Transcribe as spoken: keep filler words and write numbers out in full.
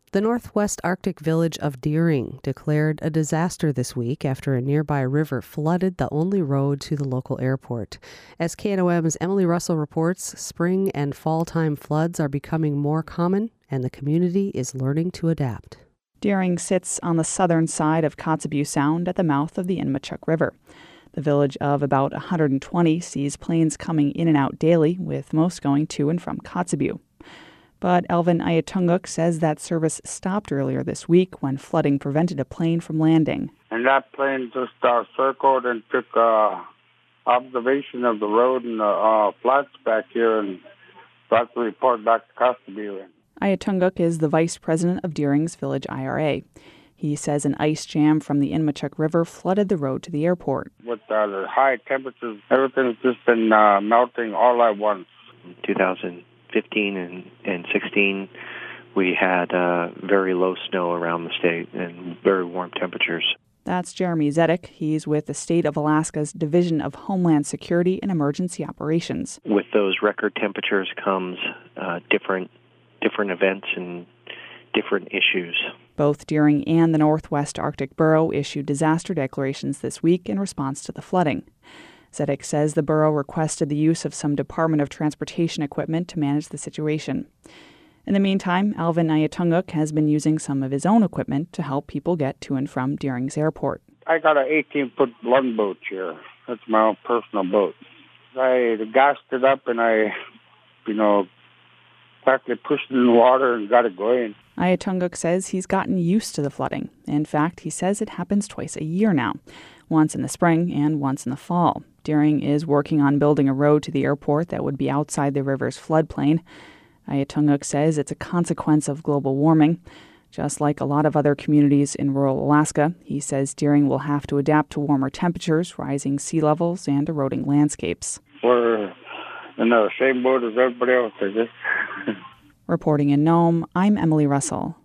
The Northwest Arctic village of Deering declared a disaster this week after a nearby river flooded the only road to the local airport. As K N O M's Emily Russell reports, spring and fall-time floods are becoming more common, and the community is learning to adapt. Deering sits on the southern side of Kotzebue Sound at the mouth of the Inmachuk River. The village of about one hundred twenty sees planes coming in and out daily, with most going to and from Kotzebue. But Elvin Ayatunguk says that service stopped earlier this week when flooding prevented a plane from landing. And that plane just uh, circled and took uh, observation of the road and the uh, flats back here and brought the report back to Kotzebue. Ayatunguk is the vice president of Deering's Village I R A. He says an ice jam from the Inmachuk River flooded the road to the airport. With uh, the high temperatures, everything's just been uh, melting all at once. In two thousand fifteen and, and sixteen, we had uh, very low snow around the state and very warm temperatures. That's Jeremy Zedek. He's with the state of Alaska's Division of Homeland Security and Emergency Operations. With those record temperatures comes uh, different different events and different issues. Both Deering and the Northwest Arctic Borough issued disaster declarations this week in response to the flooding. Zedek says the borough requested the use of some Department of Transportation equipment to manage the situation. In the meantime, Alvin Ayatunguk has been using some of his own equipment to help people get to and from Deering's airport. I got an eighteen-foot lung boat here. That's my own personal boat. I gassed it up and I, you know, practically pushed it in the water and got it going. Ayatunguk says he's gotten used to the flooding. In fact, he says it happens twice a year now, once in the spring and once in the fall. Deering is working on building a road to the airport that would be outside the river's floodplain. Ayatunguk says it's a consequence of global warming. Just like a lot of other communities in rural Alaska, he says Deering will have to adapt to warmer temperatures, rising sea levels, and eroding landscapes. We're in the same boat as everybody else, I guess. Reporting in Nome, I'm Emily Russell.